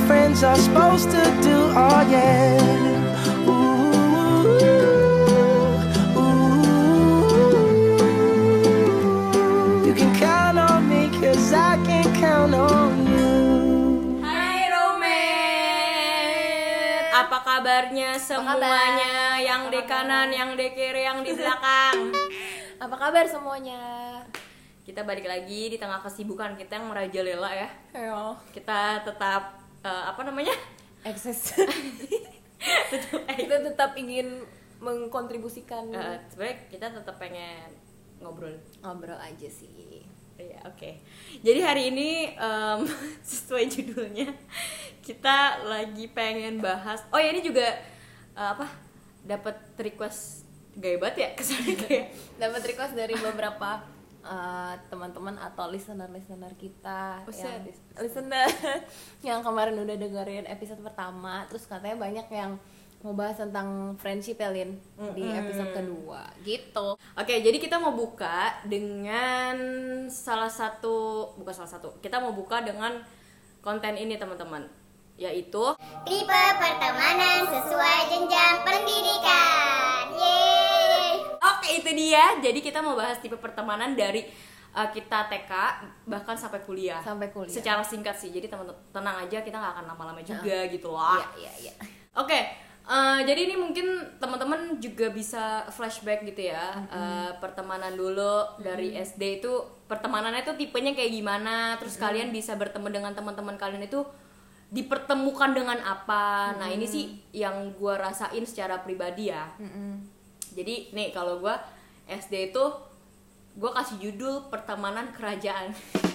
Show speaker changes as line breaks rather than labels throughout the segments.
friends are supposed to do. Oh yeah. You can count on me 'cause I can count on you.
Hai roommate, apa kabarnya semuanya? Yang di kanan, yang di kiri, yang di belakang.
Apa kabar semuanya?
Kita balik lagi di tengah kesibukan kita yang merajalela ya.
Ayo,
Kita tetap
eksis. Kita tetap ingin mengkontribusikan
sebenarnya kita tetap pengen ngobrol
aja sih.
Iya, oke. Jadi hari ini sesuai judulnya kita lagi pengen bahas. Oh ya, ini juga dapat request gaya banget ya kesannya kayak
Dapat request dari beberapa teman-teman atau listener kita yang listener yang kemarin udah dengerin episode pertama, terus katanya banyak yang mau bahas tentang friendship ya Lin di episode kedua gitu.
Oke, jadi kita mau buka dengan kita mau buka dengan konten ini teman-teman, yaitu
Tipe pertemanan sesuai jenjang pendidikan. Yeay.
oke, itu dia. Jadi kita mau bahas tipe pertemanan dari kita TK bahkan sampai kuliah. Secara singkat sih. Jadi teman-teman tenang aja, kita nggak akan lama-lama juga gitu loh.
Iya.
Oke, jadi ini mungkin teman-teman juga bisa flashback gitu ya. Pertemanan dulu dari SD itu pertemanannya itu tipenya kayak gimana. Terus kalian bisa bertemu dengan teman-teman kalian itu dipertemukan dengan apa. Nah ini sih yang gue rasain secara pribadi ya. Jadi nih kalau gue SD itu gue kasih judul pertemanan kerajaan.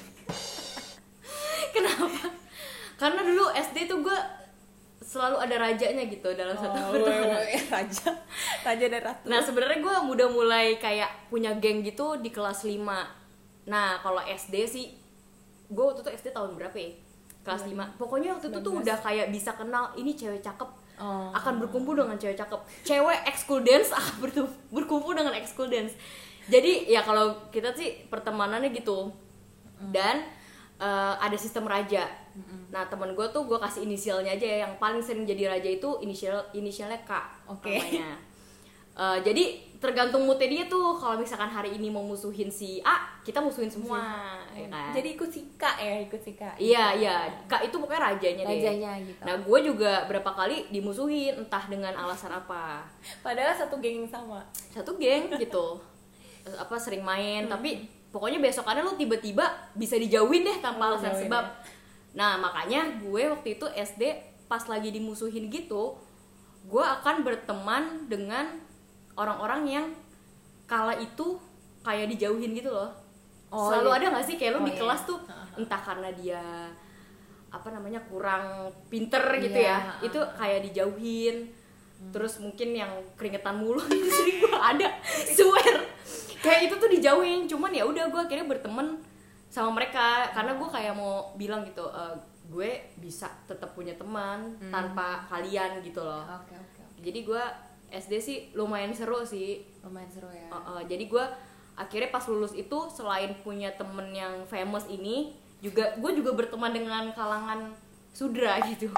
Kenapa? Karena dulu SD tuh gue selalu ada rajanya gitu dalam satu pertemanan.
Raja dan ratu.
Nah sebenarnya gue udah mulai kayak punya geng gitu di kelas 5. Nah kalau SD sih, gue waktu itu SD tahun berapa ya? Kelas 5. Pokoknya waktu itu tuh udah kayak bisa kenal ini cewek cakep akan berkumpul dengan cewek cakep. Cewek ekskul dance akan berkumpul dengan ekskul dance. Jadi ya kalau kita sih pertemanannya gitu. Dan ada sistem raja. Nah teman gue tuh gue kasih inisialnya aja ya. Yang paling sering jadi raja itu inisialnya K. Namanya. Jadi tergantung moodnya dia tuh. Kalau misalkan hari ini mau musuhin si A, kita musuhin semua, ya kan?
Jadi ikut si K.
Iya. K itu pokoknya rajanya deh.
Gitu.
Nah gue juga berapa kali dimusuhin, entah dengan alasan apa.
Padahal satu geng yang sama.
Satu geng gitu. Sering main, tapi pokoknya besokannya lu tiba-tiba bisa dijauhin deh tanpa alasan sebab. Nah makanya gue waktu itu SD pas lagi dimusuhin gitu, gue akan berteman dengan orang-orang yang kala itu kayak dijauhin gitu loh. Selalu ada nggak sih kayak lu di kelas tuh entah karena dia kurang pinter gitu ya, itu kayak dijauhin. Terus mungkin yang keringetan mulu itu sering gue ada, swear kayak itu tuh dijauhin. Cuman ya udah gue akhirnya berteman sama mereka karena gue kayak mau bilang gitu, gue bisa tetap punya teman tanpa kalian gitu loh. Jadi gue SD sih lumayan seru sih.
Ya.
Jadi gue akhirnya pas lulus itu selain punya temen yang famous ini, gue juga berteman dengan kalangan sudra gitu.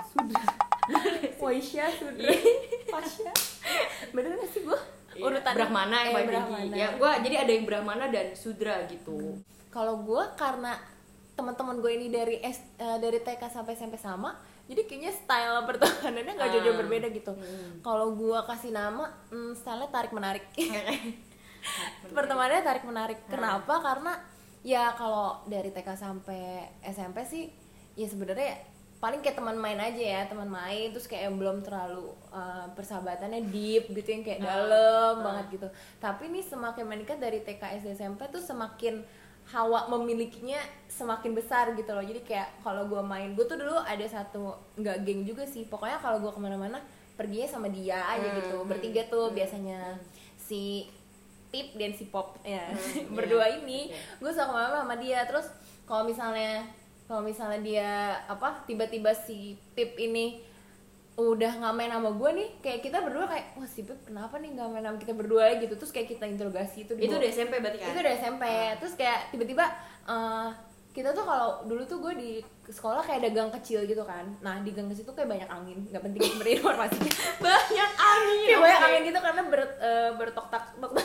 Waisya, Sudra, Pasya. Bener gak sih gue? Urutan
Brahmana yang paling tinggi. Ya gue jadi ada yang Brahmana dan sudra gitu.
Kalau gue karena teman-teman gue ini dari TK sampai SMP sama, jadi kayaknya style pertemanannya nggak jauh-jauh berbeda gitu. Kalau gue kasih nama, stylenya tarik menarik. Pertemanannya tarik menarik. Kenapa? Karena ya kalau dari TK sampai SMP sih, ya sebenarnya paling kayak teman main aja ya, teman main. Terus kayak belum terlalu persahabatannya deep gitu, yang kayak dalam banget gitu. Tapi nih semakin meningkat dari TK SD SMP tuh semakin hawa memilikinya semakin besar gitu loh. Jadi kayak kalau gue main, gue tuh dulu ada satu, nggak geng juga sih, pokoknya kalau gue kemana-mana perginya sama dia aja gitu, bertiga tuh biasanya, si Tip dan si Pop ya. Berdua ini gue suka kemana-mana sama dia. Terus kalau misalnya dia tiba-tiba si Tip ini udah nggak main sama gue nih, kayak kita berdua kayak, wah si Pip kenapa nih nggak main sama kita berdua gitu. Terus kayak kita interogasi itu
udah SMP berarti kan?
Itu udah SMP. Terus kayak tiba-tiba kita tuh kalau dulu tuh gue di sekolah kayak ada gang kecil gitu kan. Nah di gang kecil tuh kayak banyak angin, nggak penting sebenarnya informasinya.
Banyak angin.
Kayak banyak angin gitu karena bertok-tak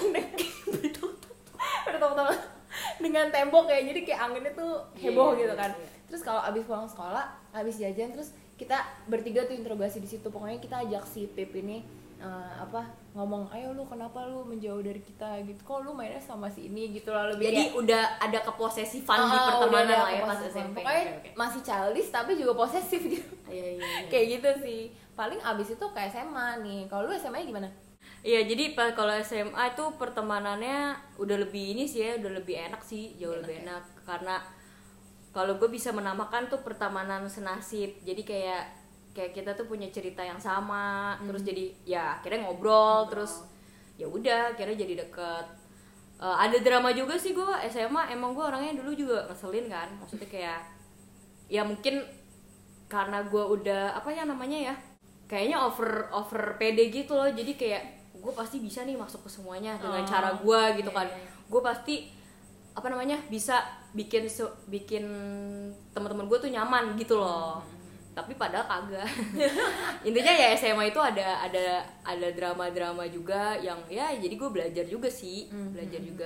dengan tembok kayak, jadi kayak anginnya tuh heboh gitu kan. Terus kalau abis pulang sekolah, abis jajan, terus kita bertiga tuh interogasi di situ. Pokoknya kita ajak si Pip ini ngomong, ayo lu kenapa lu menjauh dari kita gitu, kok lu mainnya sama si ini gitu lah, lebih
Jadi
kayak,
udah ada keposesifan di pertemanan
udah ada
lah ya pas
keposesifan.
SMP.
Pokoknya
Oke.
masih childish tapi juga posesif gitu.
Iya.
Kayak gitu sih. Paling abis itu ke SMA nih. Kalau lu SMA gimana?
Iya, jadi kalau SMA itu pertemanannya udah lebih ini sih ya, udah lebih enak sih, jauh lebih enak. Karena kalau gue bisa menamakan tuh pertemanan senasib. Jadi kayak kita tuh punya cerita yang sama, terus jadi ya akhirnya ngobrol. Terus ya udah akhirnya jadi deket. Ada drama juga sih gue SMA, emang gue orangnya dulu juga ngeselin kan, maksudnya kayak ya mungkin karena gue udah apa ya namanya ya, kayaknya over pede gitu loh, jadi kayak gue pasti bisa nih masuk ke semuanya dengan cara gue gitu kan. Gue pasti apa namanya bisa bikin teman-teman gue tuh nyaman gitu loh. Tapi padahal kagak. Intinya ya SMA itu ada drama-drama juga yang ya jadi gue belajar juga sih, juga.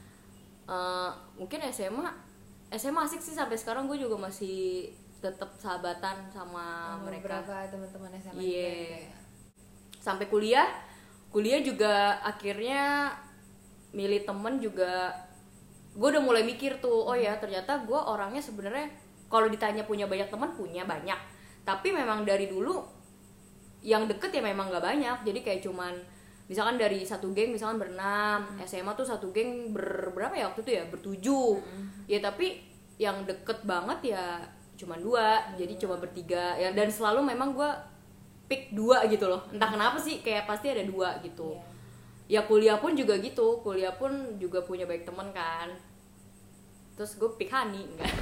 Mungkin SMA asik sih, sampai sekarang gue juga masih tetap sahabatan sama mereka.
Beberapa teman-teman SMA.
Iya. Sampai kuliah juga akhirnya milih temen juga. Gue udah mulai mikir tuh, oh ya ternyata gue orangnya sebenarnya kalau ditanya punya banyak teman, punya banyak, tapi memang dari dulu yang deket ya memang nggak banyak. Jadi kayak cuman misalkan dari satu geng misalkan berenam, SMA tuh satu geng berapa ya waktu itu ya, bertujuh. Ya tapi yang deket banget ya cuman 2, jadi cuma bertiga ya, dan selalu memang gue pick 2 gitu loh, entah kenapa sih kayak pasti ada 2 gitu. Ya kuliah pun juga gitu, kuliah pun juga punya banyak temen kan, terus gue pick Hani enggak.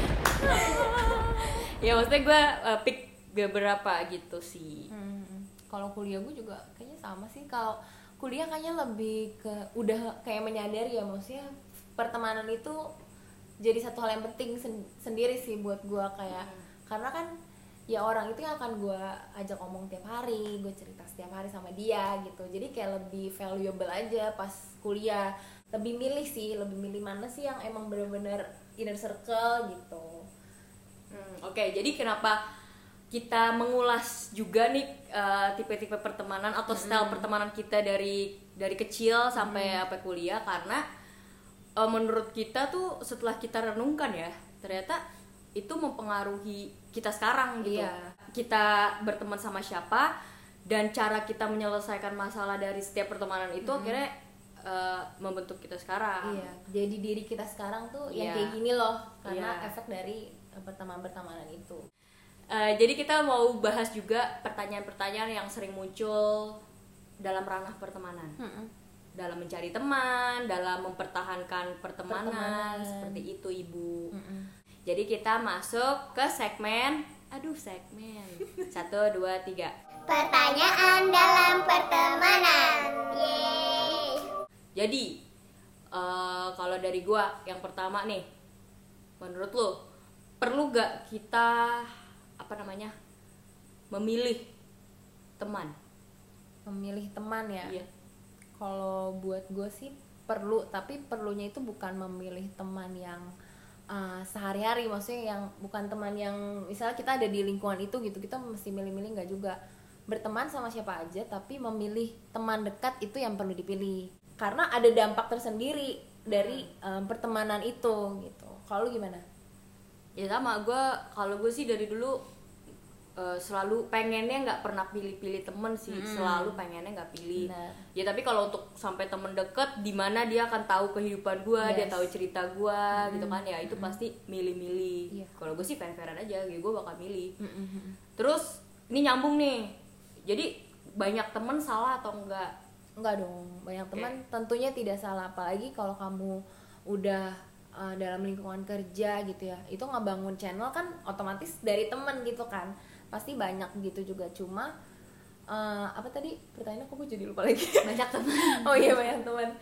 Ya maksudnya gue pick beberapa gitu sih.
Kalau kuliah gue juga kayaknya sama sih. Kalau kuliah kayaknya lebih ke udah kayak menyadari ya, maksudnya pertemanan itu jadi satu hal yang penting sendiri sih buat gue, kayak karena kan ya orang itu yang akan gue ajak ngomong tiap hari, gue cerita setiap hari sama dia gitu. Jadi kayak lebih valuable aja pas kuliah. Lebih milih mana sih yang emang bener-bener inner circle gitu.
Oke, jadi kenapa kita mengulas juga nih tipe-tipe pertemanan atau style pertemanan kita dari kecil sampai kuliah, karena menurut kita tuh setelah kita renungkan ya, ternyata itu mempengaruhi kita sekarang gitu.
Iya.
Kita berteman sama siapa dan cara kita menyelesaikan masalah dari setiap pertemanan itu akhirnya membentuk kita sekarang.
Iya, jadi diri kita sekarang tuh yang kayak gini loh, karena efek dari pertemanan itu.
Jadi kita mau bahas juga pertanyaan-pertanyaan yang sering muncul dalam ranah pertemanan, dalam mencari teman, dalam mempertahankan pertemanan. Seperti itu Ibu. Jadi kita masuk ke segmen 1, 2, 3.
Pertanyaan dalam pertemanan. Yeay.
Jadi kalau dari gua yang pertama nih, menurut lo perlu gak kita memilih teman?
Memilih teman ya.
Iya.
Kalau buat gue sih perlu, tapi perlunya itu bukan memilih teman yang sehari-hari, maksudnya yang bukan teman yang misalnya kita ada di lingkungan itu gitu, kita mesti milih-milih, nggak juga. Berteman sama siapa aja, tapi memilih teman dekat itu yang perlu dipilih, karena ada dampak tersendiri dari pertemanan itu gitu. Kalau lu gimana?
Ya sama, kalau gue sih dari dulu selalu pengennya nggak pernah pilih-pilih temen sih, selalu pengennya nggak pilih.
Benar.
Ya tapi kalau untuk sampai temen deket, di mana dia akan tahu kehidupan gue, dia tahu cerita gue, gitu kan ya, itu pasti milih-milih. Kalau gue sih fair-fairan aja, gitu, gue bakal milih. Terus ini nyambung nih, jadi banyak temen salah atau enggak?
Enggak dong, banyak teman tentunya tidak salah, apalagi kalau kamu udah dalam lingkungan kerja gitu ya, itu ngebangun channel kan otomatis dari teman gitu kan, pasti banyak gitu juga. Cuma apa tadi pertanyaannya, kok gue jadi lupa lagi.
Banyak temen.
Oh iya, banyak teman.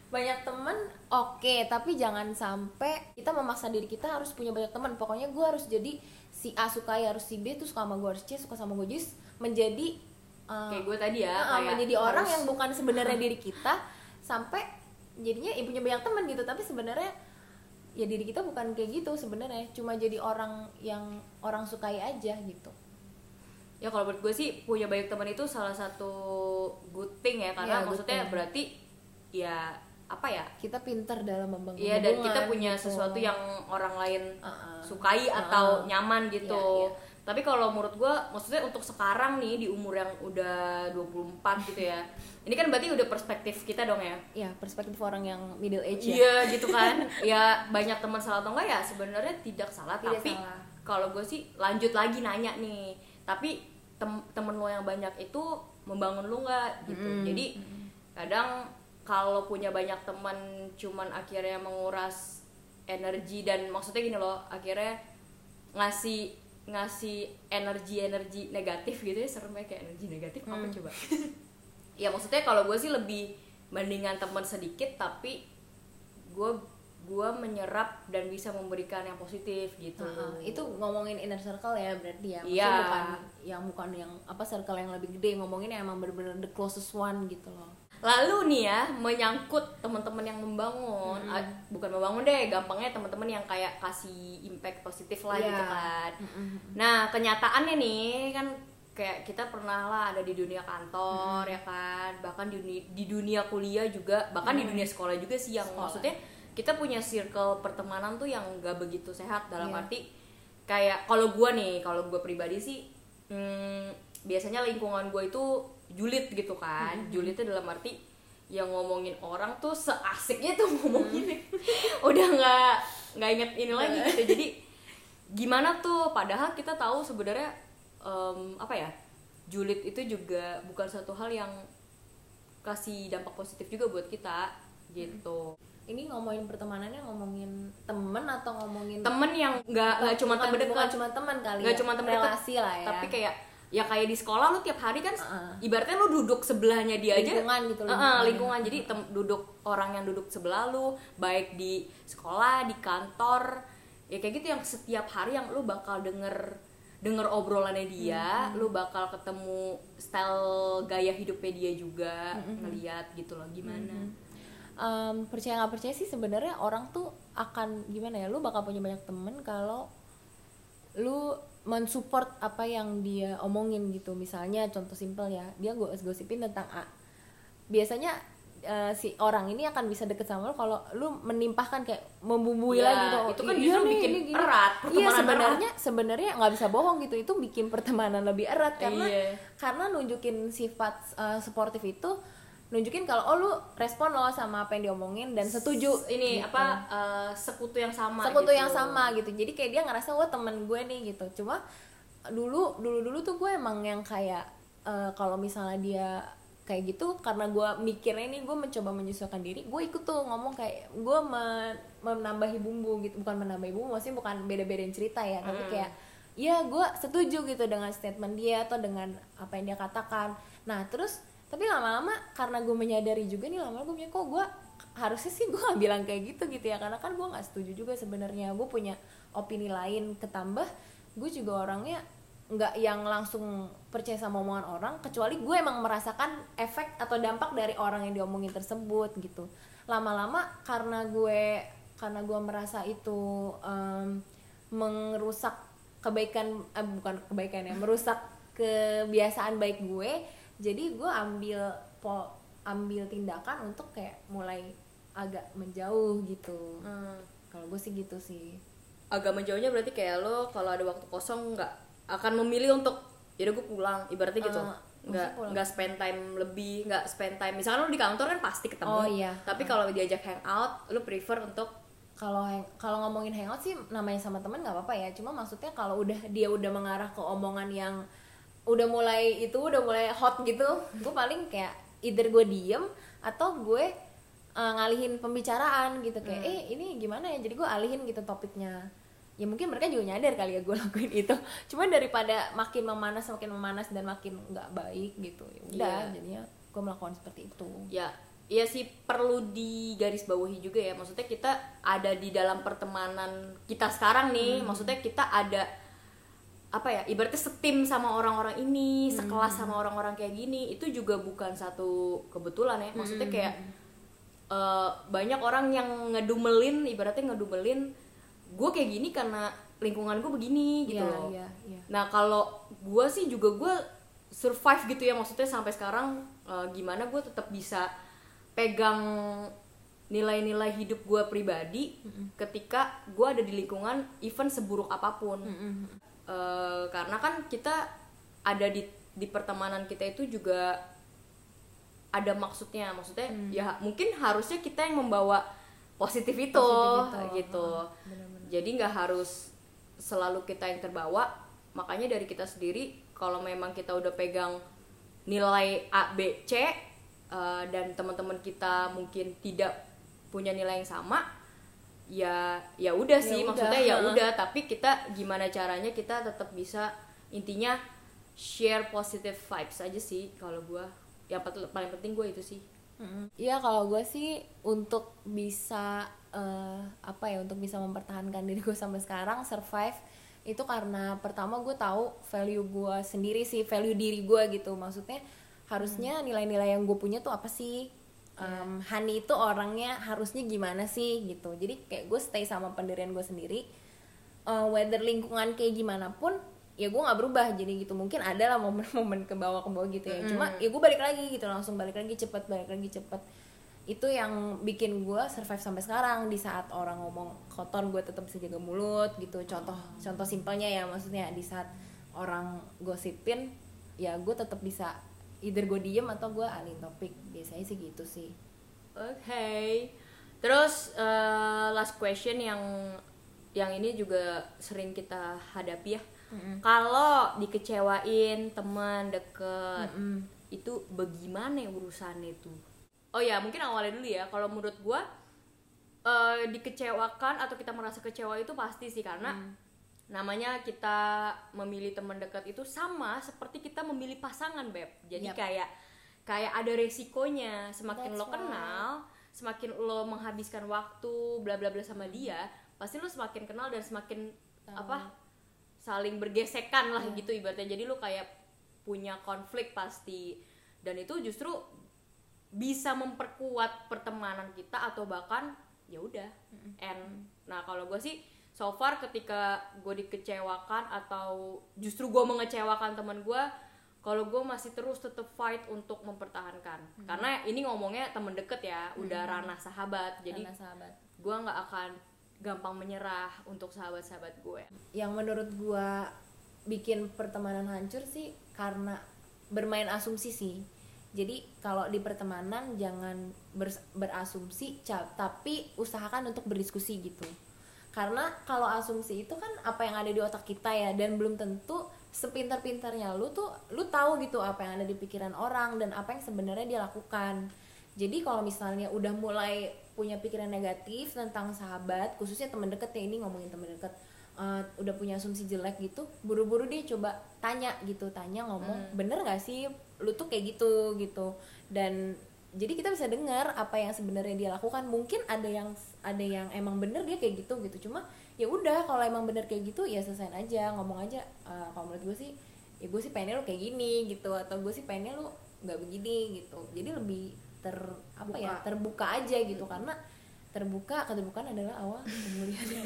banyak teman oke, tapi jangan sampai kita memaksa diri kita harus punya banyak teman. Pokoknya gue harus jadi si A sukai, harus si B tuh suka sama gue, harus C suka sama gue, just menjadi
kayak gue tadi ya, kayak
menjadi orang
harus-
yang bukan sebenarnya diri kita, sampai jadinya ya punya banyak teman gitu, tapi sebenarnya ya diri kita bukan kayak gitu sebenarnya, cuma jadi orang yang orang sukai aja gitu.
Ya kalau menurut gue sih punya banyak teman itu salah satu good thing ya, karena
Iya, good
maksudnya
thing.
berarti ya apa ya,
Kita pintar dalam membangun
iya, dan
hubungan
kita punya
gitu.
sesuatu yang orang lain
Uh-uh.
sukai atau nyaman gitu.
Iya, iya.
Tapi kalau menurut gue, maksudnya untuk sekarang nih di umur yang udah 24 gitu ya, ini kan berarti udah perspektif kita dong ya.
Ya, perspektif orang yang middle age ya.
Iya gitu kan. Ya banyak teman salah atau enggak ya sebenarnya tidak salah,
Tidak
tapi
salah.
kalau gue sih lanjut lagi nanya nih. Tapi temen lo yang banyak itu membangun lo nggak gitu. Jadi kadang kalau punya banyak teman cuman akhirnya menguras energi, dan maksudnya gini loh, akhirnya ngasih energi negatif gitu ya, serem ya, kayak energi negatif apa coba. Ya maksudnya kalau gue sih lebih mendingan teman sedikit tapi gue menyerap dan bisa memberikan yang positif gitu.
Itu ngomongin inner circle ya berarti ya.
Iya.
Maksudnya bukan yang apa circle yang lebih gede, ngomongin yang emang bener-bener the closest one gitu loh.
Lalu nih ya, menyangkut teman-teman yang membangun, bukan membangun deh, gampangnya teman-teman yang kayak kasih impact positif lah
Iya.
gitu kan. Nah kenyataannya nih kan kayak kita pernah lah ada di dunia kantor ya kan, bahkan di dunia kuliah juga, bahkan di dunia sekolah juga sih, yang maksudnya kita punya circle pertemanan tuh yang gak begitu sehat, dalam
Iya.
arti kayak kalau gue pribadi sih biasanya lingkungan gue itu julid gitu kan. Julidnya dalam arti yang ngomongin orang tuh seasiknya tuh ngomongin udah nggak inget ini lagi gitu. Jadi gimana tuh, padahal kita tahu sebenarnya apa ya, julid itu juga bukan satu hal yang kasih dampak positif juga buat kita gitu.
Ini ngomongin pertemanannya, ngomongin temen atau ngomongin
Temen yang nggak cuma temen dekat,
bukan cuma teman kali
nggak
ya,
cuma temen dekat,
relasi lah ya,
tapi kayak di sekolah lu tiap hari kan ibaratnya lu duduk sebelahnya dia aja,
lingkungan gitu,
lingkungan. Jadi duduk orang yang duduk sebelah lu, baik di sekolah, di kantor, ya kayak gitu, yang setiap hari yang lu bakal denger obrolannya dia, lu bakal ketemu style gaya hidupnya dia juga, ngeliat gitu loh gimana.
Percaya nggak percaya sih sebenarnya orang tuh akan gimana ya, lu bakal punya banyak temen kalau lu mensupport apa yang dia omongin gitu. Misalnya contoh simpel ya, dia gosipin tentang A, biasanya si orang ini akan bisa deket sama lu kalau lu menimpahkan kayak membumbui
Ya,
lagi gitu.
itu kan
Iya
justru
nih,
bikin
ini gini.
erat,
Iya,
pertemanan
sebenarnya nggak bisa bohong gitu, itu bikin pertemanan lebih erat karena
Iya.
karena nunjukin sifat suportif itu, nunjukin kalau lu respon lo sama apa yang diomongin dan setuju
Ini
gitu.
sekutu yang sama
Sekutu
gitu.
yang sama gitu. Jadi kayak dia ngerasa wah temen gue nih gitu. Cuma dulu tuh gue emang yang kayak kalau misalnya dia kayak gitu, karena gue mikirnya ini gue mencoba menyesuaikan diri, gue ikut tuh ngomong kayak gue menambahi bumbu gitu. Bukan menambahi bumbu, maksudnya bukan beda-bedain cerita ya, tapi kayak ya gue setuju gitu dengan statement dia atau dengan apa yang dia katakan. Nah terus tapi lama-lama karena gue menyadari juga nih, lama-lama gue punya kok gue harusnya sih gue gak bilang kayak gitu ya, karena kan gue nggak setuju juga sebenarnya, gue punya opini lain, ketambah gue juga orangnya nggak yang langsung percaya sama omongan orang, kecuali gue emang merasakan efek atau dampak dari orang yang diomongin tersebut gitu. Lama-lama karena gue merasa itu merusak kebaikan, bukan kebaikan ya, merusak kebiasaan baik gue. Jadi gue ambil tindakan untuk kayak mulai agak menjauh gitu. Kalau gue sih gitu sih.
Agak menjauhnya berarti kayak lo kalau ada waktu kosong nggak akan memilih untuk yaudah gue pulang, ibaratnya gitu. Nggak spend time lebih, nggak spend time. Misalkan lo di kantor kan pasti ketemu.
Oh, iya.
Tapi kalau diajak hangout, lo prefer untuk
kalau ngomongin hangout sih namanya sama teman nggak apa-apa ya. Cuma maksudnya kalau dia udah mengarah ke omongan yang udah mulai hot gitu, gue paling kayak either gue diem atau gue ngalihin pembicaraan gitu, kayak ini gimana ya, jadi gue alihin gitu topiknya. Ya mungkin mereka juga nyadar kali ya gue lakuin itu, cuma daripada makin memanas dan makin nggak baik gitu, ya udah jadinya gue melakukan seperti itu.
ya Iya sih, perlu digarisbawahi juga ya. Maksudnya kita ada di dalam pertemanan kita sekarang nih. Maksudnya kita ada apa ya? Ibaratnya setim sama orang-orang ini, sekelas sama orang-orang kayak gini. Itu juga bukan satu kebetulan ya. Maksudnya kayak banyak orang yang ngedumelin, ibaratnya ngedumelin gue kayak gini karena lingkungan gue begini gitu loh. Nah kalau gue sih juga gue survive gitu ya. Maksudnya sampai sekarang gimana gue tetap bisa pegang nilai-nilai hidup gue pribadi ketika gue ada di lingkungan even seburuk apapun. Karena kan kita ada di pertemanan kita itu juga ada maksudnya ya mungkin harusnya kita yang membawa positif itu gitu. Jadi nggak harus selalu kita yang terbawa. Makanya dari kita sendiri kalau memang kita udah pegang nilai A, B, C dan teman-teman kita mungkin tidak punya nilai yang sama, ya udah sih, maksudnya ya udah, tapi kita gimana caranya kita tetap bisa, intinya share positive vibes aja sih kalau gue. Yang paling penting gue itu sih.
Iya, kalau gue sih untuk bisa untuk bisa mempertahankan diri gue sampai sekarang, survive, itu karena pertama gue tahu value gue sendiri sih, value diri gue gitu. Maksudnya harusnya nilai-nilai yang gue punya tuh apa sih, Hani itu orangnya harusnya gimana sih gitu. Jadi kayak gue stay sama pendirian gue sendiri, whether lingkungan kayak gimana pun ya gue nggak berubah. Jadi gitu, mungkin ada lah momen-momen ke bawah gitu ya, cuma ya gue balik lagi gitu, langsung balik lagi cepet. Itu yang bikin gue survive sampai sekarang. Di saat orang ngomong kotor, gue tetap bisa jaga mulut gitu. Contoh simpelnya ya, maksudnya di saat orang gosipin, ya gue tetap bisa either gue diem atau gue alihin topik. Biasanya sih gitu sih.
Oke. Terus last question yang ini juga sering kita hadapi ya. Kalau dikecewain teman deket, itu bagaimana urusannya tuh? Oh ya, mungkin awalnya dulu ya. Kalau menurut gue dikecewakan atau kita merasa kecewa itu pasti sih, karena namanya kita memilih teman dekat itu sama seperti kita memilih pasangan, Beb. Jadi kayak ada resikonya. Semakin lo kenal, semakin lo menghabiskan waktu bla bla bla sama dia, pasti lo semakin kenal dan semakin saling bergesekan lah gitu ibaratnya. Jadi lo kayak punya konflik pasti, dan itu justru bisa memperkuat pertemanan kita atau bahkan ya udah end. Nah kalau gue sih so far ketika gue dikecewakan atau justru gue mengecewakan teman gue, kalau gue masih terus tetap fight untuk mempertahankan. Karena ini ngomongnya teman deket ya, udah ranah sahabat. Jadi gue nggak akan gampang menyerah untuk sahabat-sahabat gue.
Yang menurut gue bikin pertemanan hancur sih karena bermain asumsi sih. Jadi kalau di pertemanan jangan berasumsi, tapi usahakan untuk berdiskusi gitu. Karena kalau asumsi itu kan apa yang ada di otak kita ya, dan belum tentu sepintar-pintarnya lu tahu gitu apa yang ada di pikiran orang dan apa yang sebenarnya dia lakukan. Jadi kalau misalnya udah mulai punya pikiran negatif tentang sahabat, khususnya teman dekat ya, ini ngomongin teman dekat, udah punya asumsi jelek gitu, buru-buru deh coba tanya ngomong, bener nggak sih lu tuh kayak gitu. Dan jadi kita bisa dengar apa yang sebenarnya dia lakukan. Mungkin ada yang emang bener dia kayak gitu, cuma ya udah, kalau emang bener kayak gitu ya selesain aja, ngomong aja, kalau menurut gue sih ya gue sih pengennya lu kayak gini gitu, atau gue sih pengennya lu nggak begini gitu. Jadi lebih terbuka aja gitu, karena keterbukaan adalah awal kemuliaan.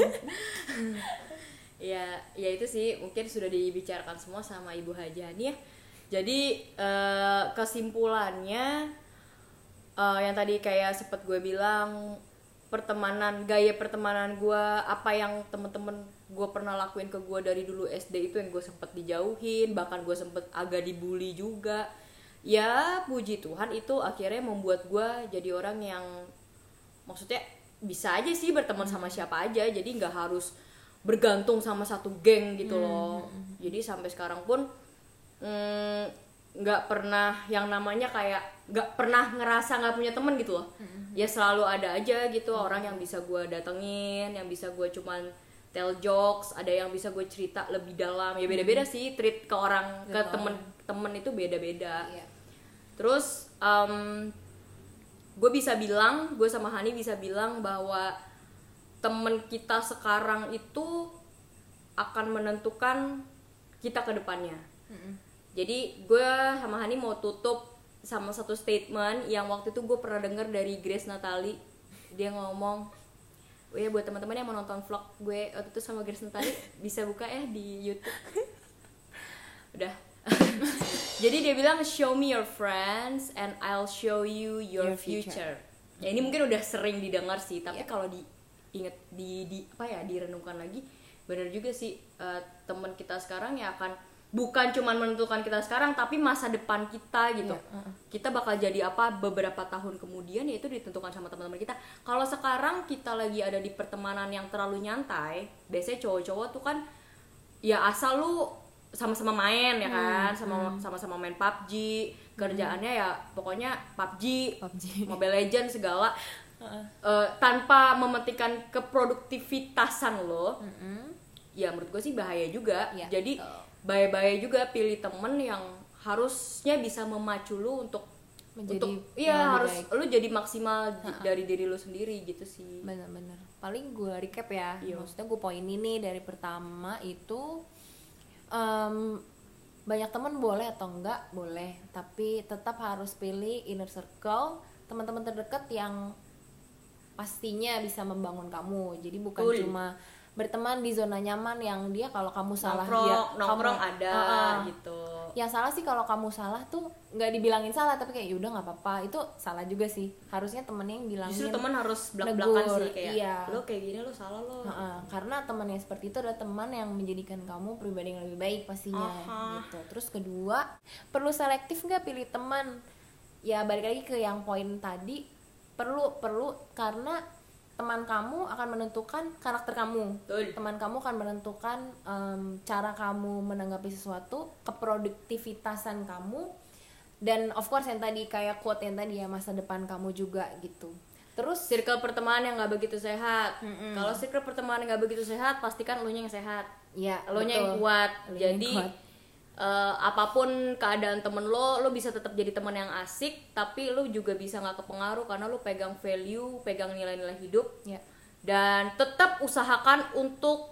ya itu sih mungkin sudah dibicarakan semua sama Ibu Hajani ya. Jadi kesimpulannya yang tadi kayak sempat gue bilang, gaya pertemanan gue, apa yang temen-temen gue pernah lakuin ke gue dari dulu SD itu yang gue sempet dijauhin, bahkan gue sempet agak dibully juga. Ya puji Tuhan itu akhirnya membuat gue jadi orang yang maksudnya bisa aja sih berteman sama siapa aja, jadi nggak harus bergantung sama satu geng gitu loh. Jadi sampai sekarang pun nggak pernah yang namanya kayak nggak pernah ngerasa nggak punya teman gitu loh. Ya selalu ada aja gitu orang yang bisa gue datengin, yang bisa gue cuman tell jokes, ada yang bisa gue cerita lebih dalam. Ya beda-beda sih treat ke orang, ke temen itu beda-beda. Terus gue sama Hani bisa bilang bahwa temen kita sekarang itu akan menentukan kita ke depannya. Jadi gue sama Hani mau tutup sama satu statement yang waktu itu gue pernah denger dari Grace Natali. Dia ngomong, ya buat teman-teman yang mau nonton vlog gue waktu itu sama Grace Natali bisa buka ya di YouTube. Udah. Jadi dia bilang, show me your friends and I'll show you your future. Ya ini mungkin udah sering didengar sih, tapi kalau diinget di apa ya, direnungkan lagi, benar juga sih, teman kita sekarang ya akan bukan cuman menentukan kita sekarang, tapi masa depan kita gitu. Kita bakal jadi apa beberapa tahun kemudian, ya itu ditentukan sama teman-teman kita. Kalau sekarang kita lagi ada di pertemanan yang terlalu nyantai, biasanya cowok-cowok tuh kan ya asal lu sama-sama main ya kan, sama-sama main PUBG, kerjaannya ya pokoknya PUBG. Mobile Legends segala, tanpa mementingkan keproduktivitasan lo. Ya menurut gue sih bahaya juga. Jadi bahaya juga pilih temen yang harusnya bisa memacu lu untuk harus baik. Lu jadi maksimal dari diri lu sendiri gitu sih.
Bener-bener. Paling gue recap ya. Maksudnya gue poin ini dari pertama itu banyak temen boleh atau enggak boleh, tapi tetap harus pilih inner circle, teman-teman terdekat yang pastinya bisa membangun kamu. Jadi bukan cuma berteman di zona nyaman yang dia kalau kamu salah
nongkrong ada gitu.
Yang salah sih kalau kamu salah tuh nggak dibilangin salah, tapi kayak yaudah nggak apa-apa, itu salah juga sih. Harusnya temennya yang bilangin.
Justru teman harus belak-belakan sih kayak lo kayak gini lo salah lo.
Karena teman yang seperti itu adalah teman yang menjadikan kamu pribadi yang lebih baik pastinya gitu. Terus kedua, perlu selektif nggak pilih teman? Ya balik lagi ke yang poin tadi, perlu karena teman kamu akan menentukan karakter kamu. Teman kamu akan menentukan cara kamu menanggapi sesuatu, keproduktivitasan kamu, dan of course yang tadi kayak quote yang tadi ya, masa depan kamu juga gitu. Terus
circle pertemanan yang nggak begitu sehat. Kalau circle pertemanan nggak begitu sehat, pastikan elunya yang sehat.
Ya,
elunya yang kuat. Jadi apapun keadaan temen lo bisa tetap jadi teman yang asik, tapi lo juga bisa nggak kepengaruh karena lo pegang value, pegang nilai-nilai hidup, dan tetap usahakan untuk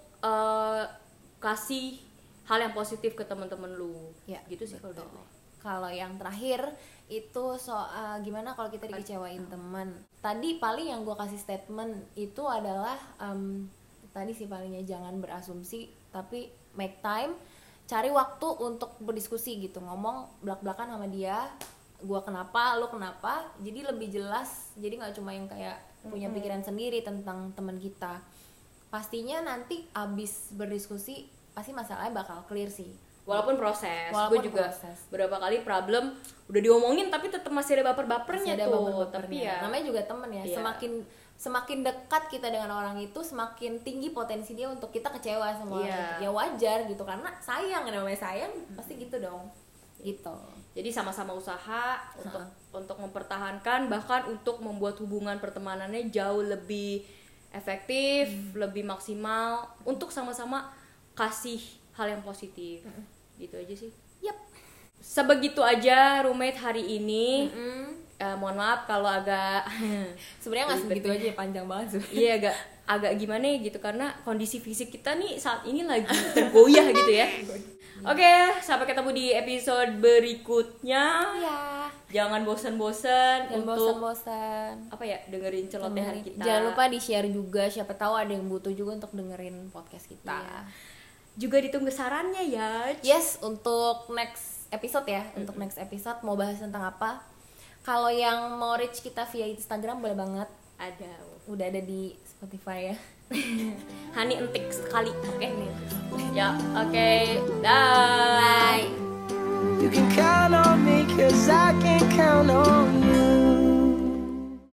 kasih hal yang positif ke teman-teman lo, gitu sih kalau dari gue.
Kalau yang terakhir itu soal gimana kalau kita dikecewain teman. Tadi paling yang gue kasih statement itu adalah tadi sih palingnya jangan berasumsi, tapi make time. Cari waktu untuk berdiskusi gitu, ngomong belak-belakan sama dia, gua kenapa, lo kenapa, jadi lebih jelas. Jadi nggak cuma yang kayak punya pikiran sendiri tentang teman kita. Pastinya nanti abis berdiskusi pasti masalahnya bakal clear sih.
Walaupun gue juga berapa kali problem udah diomongin tapi tetap masih ada baper-bapernya tuh. Tapi ya
namanya juga temen ya. Semakin dekat kita dengan orang itu, semakin tinggi potensi dia untuk kita kecewa sama orang itu. Ya wajar gitu, karena sayang, namanya sayang pasti gitu dong. Gitu.
Jadi sama-sama usaha untuk mempertahankan, bahkan untuk membuat hubungan pertemanannya jauh lebih efektif, lebih maksimal, untuk sama-sama kasih hal yang positif. Gitu aja sih. Sebegitu aja roommate hari ini. Mohon maaf kalau agak
sebenarnya nggak segitu aja, panjang banget sih.
Iya, agak gimana ya gitu, karena kondisi fisik kita nih saat ini lagi tergoyah gitu ya. Oke, sampai ketemu di episode berikutnya. Jangan bosan-bosan untuk apa ya, dengerin celotehan kita.
Jangan lupa di-share juga, siapa tahu ada yang butuh juga untuk dengerin podcast kita.
Juga ditunggu sarannya ya.
Yes, untuk next episode ya. Untuk next episode mau bahas tentang apa? Kalau yang mau reach kita via Instagram boleh banget. Udah ada di Spotify ya.
Hani entik sekali. Oke. Ya, oke. Bye.
You can count on me 'cause I can count on you.